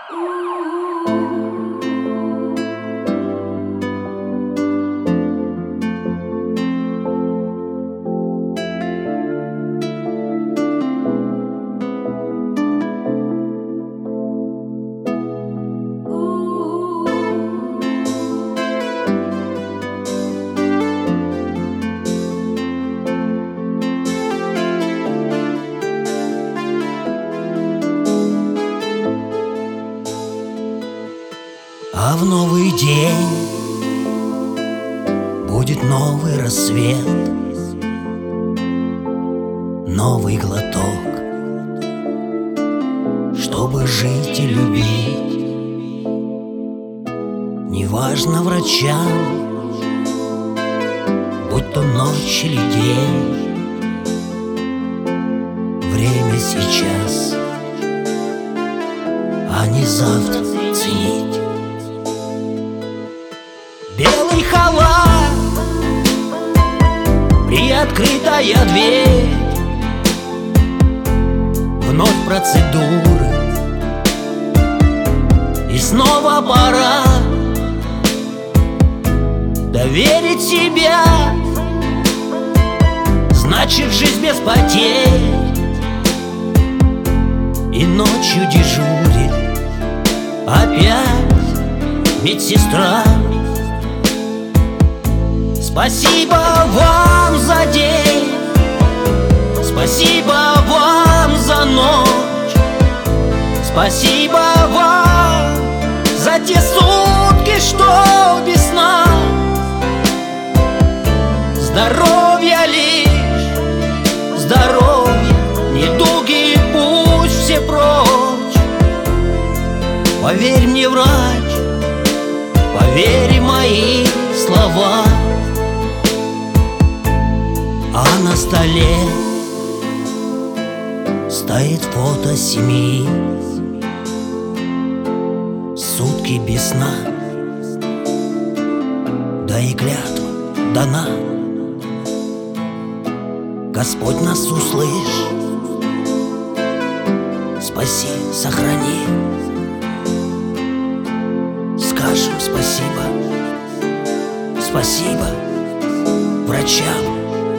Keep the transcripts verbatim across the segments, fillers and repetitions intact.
А в новый день будет новый рассвет, новый глоток, чтобы жить и любить. Неважно врачам, будь то ночь или день, время сейчас, а не завтра ценить. Белый халат, приоткрытая дверь, вновь процедуры, и снова пора доверить себя. Значит, жизнь без потерь, и ночью дежурит опять медсестра. Спасибо вам за день, спасибо вам за ночь, спасибо вам за те сутки, что без сна. Здоровья лишь, здоровье, недуги пусть все прочь. Поверь мне, врач, поверь мои слова. А на столе стоит фото семьи, сутки без сна, да и клятва дана. Господь нас услышь, спаси, сохрани. Скажем спасибо, спасибо врачам.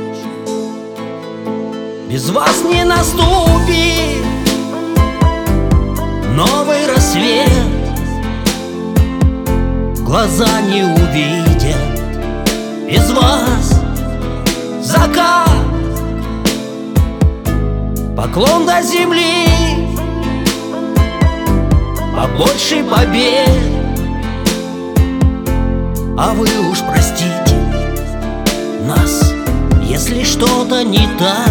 Без вас не наступит новый рассвет, глаза не увидят без вас закат. Поклон до земли, побольше побед. А вы уж простите нас, если что-то не так.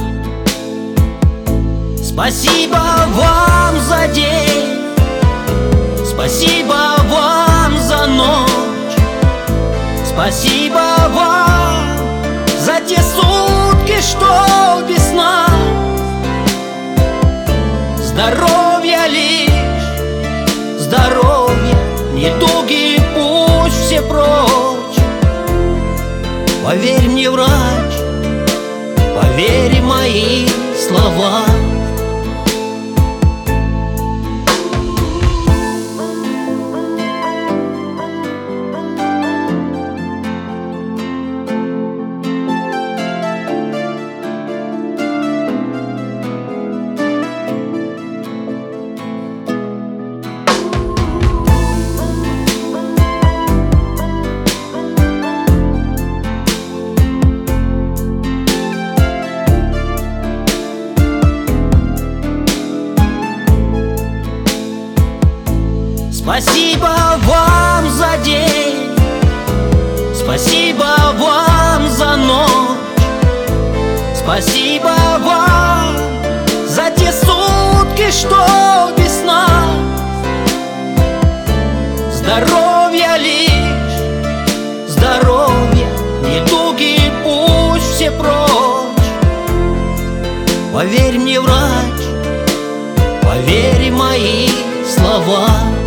Спасибо вам за день, спасибо вам за ночь, спасибо вам за те сутки, что без сна. Здоровья лишь, здоровье, недуги пусть все прочь. Поверь мне, врач, поверь мои слова. Спасибо вам за день, спасибо вам за ночь, спасибо вам за те сутки, что без сна. Здоровья лишь, здоровье, недуги пусть все прочь. Поверь мне, врач, поверь мои слова.